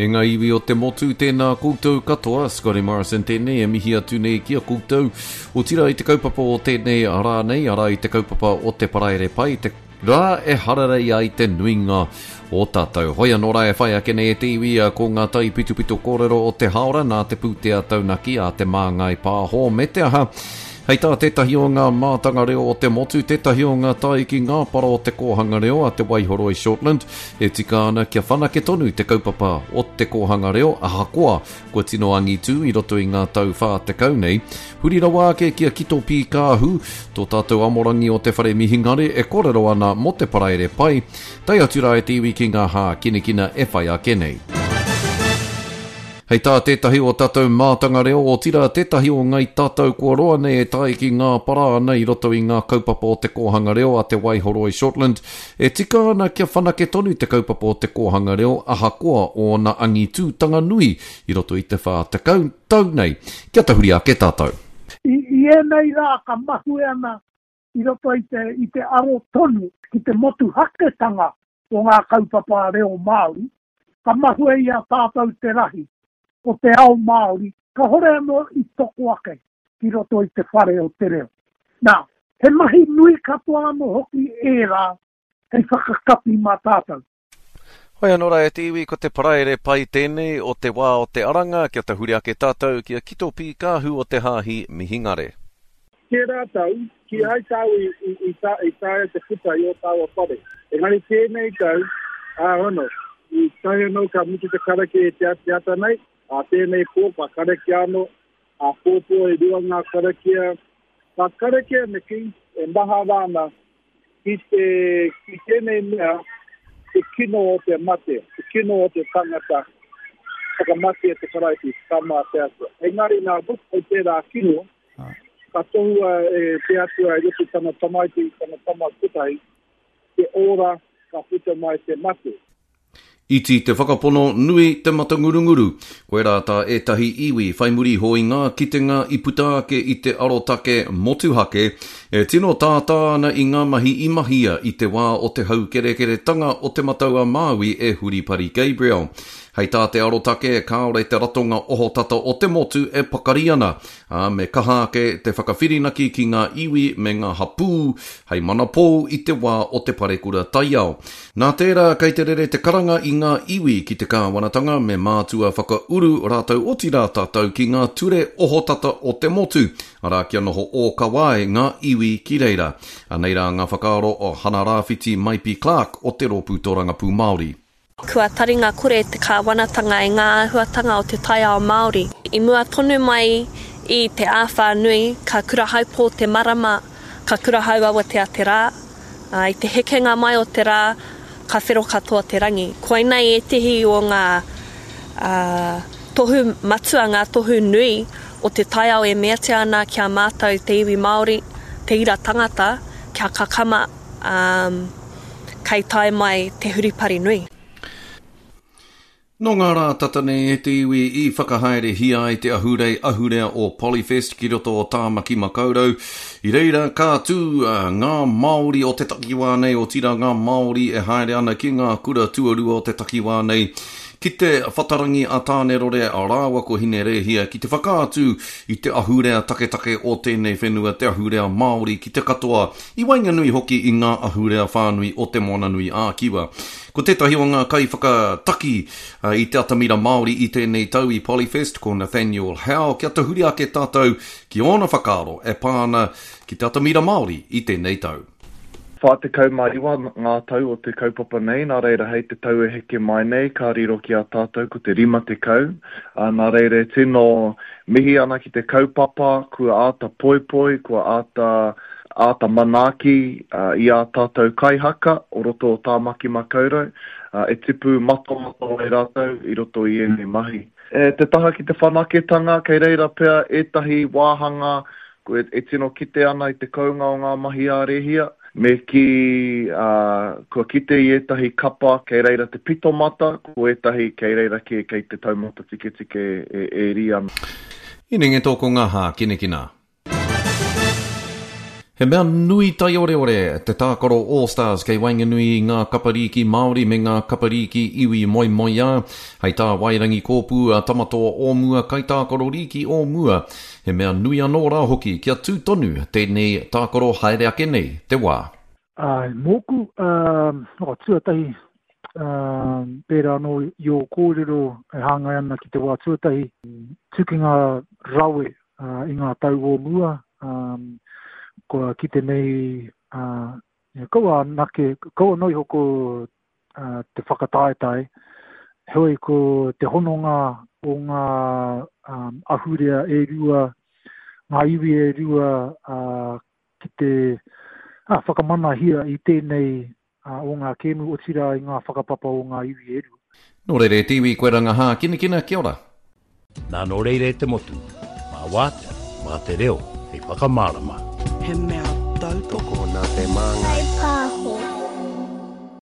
E ngā iwi o te motu tēnā koutou katoa, Scotty Morrison tēnei, e mihi atu nei kia koutou. O tira i te kaupapa o tēnei ara nei, ara i te kaupapa o te paraere pai, te rā e hararei ai te nuinga o tātou. Hoia nora e whai ake nei e te iwi ko ngā tai pitu kōrero o te haora, nā te pūtea taunaki a te māngai pāho me te aha. Hei tā tētahi o ngā mātanga reo o te motu, tētahi o ngā tai ki ngā para o te kōhanga reo a te Waihoro i Shortland, e tika ana kia whanake tonu te kaupapa o te kōhanga reo, ahakoa, kua tino angi tū i roto i ngā tau whā te kaunei. Huri rawa ake kia kito pi kāhu, tō tātou amorangi o te whare mihingare, e kōrero ana mo te paraere pai, tai atura e te iwi ki ngā hā kinekina e whai ake nei. Hei tā tētahi o tātou mātanga reo o tira tētahi o ngai tātou kua roa nei e tai ki ngā para ana i roto i ngā kaupapa o te kōhanga reo a te Waihoro i Shortland. E tika ana kia whanake tonu te kaupapa o te kōhanga reo ahakoa o na angi tūtanga nui i roto i te whā te tau nei. Kia tahuri a ke tātou. I nei rā ka mahue ana i roto i te aro tonu ki te motu haketanga o ngā kaupapa reo Māori. Ka mahue ia tātou te rahi o te ao Māori, ka hore anō i toko ake ki roto i te whare o te reo. Nā, he mahi nui katoa anō hoki e rā, hei whakakapi mā tātou. Hoi anora e te iwi ko te paraere pai tēnei o te wā o te aranga, kia te huri ake tātou, kia kito pi kāhu o te hāhi mihingare. Kia rātau, ki hai tau i tāia te puta i o tāua whare. E ngani tēnei tau, hono, i tāia nō ka mutu te karake e te ata nei, a tēnei pō, pa kareke ano, a pōpō e rua ngā karekea. Pa karekea me ki, e maha rāna, ki tēnei mea, te kino o te mate, te kino o te tangata, whakamate e te karaiti, kama te atua. Engari nā buku o tērā kino, ka tohua e te atua e rupu tana tamaiti, tana tamakutai, te ora ka puta mai te mate. Iti te whakapono nui te matangurunguru. Koe rā tā etahi iwi, whaimuri hoi ngā kitenga i puta ake i te arotake motuhake, e tino tātā ana i ngā mahi imahia i te wā o te hau kerekeretanga o te mataua Māui e Huripari Gabriel. Hei tā te arotake e kāore te ratonga oho tata o te motu e pakari ana, me kaha ake te whakawhirinaki ki ngā iwi me ngā hapū, hei manapō i te wā o te parekura taiao. Nā tērā, kei te rere te karanga i ngā iwi ki te kāwanatanga me mātua whakauru rātou o tira tātou ki ngā ture oho tata o te motu, arā kia noho o kawae ngā iwi ki reira. Aneira ngā whakaaro o Hana Rāwhiti Maipi Clark o te Rōpū Tōrangapū Māori. Kua taringa kore te kāwanatanga e ngā āhuatanga o te taiao Māori. I mua tonu mai i te āwha nui, ka kurahau pō te marama, ka kurahau awa te aterā. I te hekenga mai o te rā, ka whero katoa te rangi. Koinei e tehi o ngā tohu matua, ngā tohu nui o te taiao e mea te ana kia mātou te iwi Māori, te ira tangata, kia kakama kei tai mai te huripari nui. No ngā rā tatane e te iwi I whakahaere hia i te ahurea o Polyfest ki roto o Tāmaki Makaurau. I reira kātū ngā Māori o te takiwā nei, o tira ngā Māori e haere ana ki ngā kura tuarua o te takiwā nei. Ki te whatarangi a tāne rore a rāwa ko hine rehia, ki te whakaatu I te ahurea take o tēnei whenua, te ahurea Māori ki te katoa, I wainga nui hoki I ngā ahurea whānui o te moana nui a kiwa. Ko tētahi o ngā kai whakataki I te atamira Māori I tēnei tau I Polyfest, ko Nathaniel Howe, kia te huri ake tātou ki ona whakaaro e pāna ki te atamira Māori I tēnei tau. Whātekau mariwa ngā tau o te kaupapa nei, nā reira hei te tau e heke mai nei, ka riro ki a tātou ko te rima te kau. Nā reira tino mihi ana ki te kaupapa, kua āta poipoi, kua āta manaki, I a tātou kaihaka, o roto o Tāmaki Makaurau, e tipu mato e rātou, I roto I ene mahi. Te taha ki te whanaketanga, kei reira pea etahi wāhanga, ko e tino kite ana I te kaunga o ngā mahi a rehia, me ki kua kite I etahi kapa kei reira te pitomata, ko etahi kei reira kei te taumata tike e ria. Ine nge tōko ngā hā kinekina. He mea nui tai ore ore te tākoro All-Stars kei wainganui ngā kapariki Māori me ngā kapariki iwi moi moi a. Hei tā wairangi kōpū a tamatoa o mua kai tākoro riki o mua. He mea nui anō rā hoki kia tūtonu tēnei tākoro haere ake nei, te wā. Mōku, tuatahi, pērā no i o kōrero e hāngai ana ki te wā tuatahi, tukinga rawe i ngā tau o mua, koa ki te nei, koa noi hoko te whakataetai, hoi ko te hononga o ngā ahurea e rua, ngā iwi e rua ki te whakamana hia i tēnei o ngā kēmu o tira i ngā whakapapa o ngā iwi e rua. Nō reire tiwi koe rangahā, kina kia ora. Nā nō reire te motu, mā wātea, mā te reo, hei whakamārama. He mea tautoko nā te māngai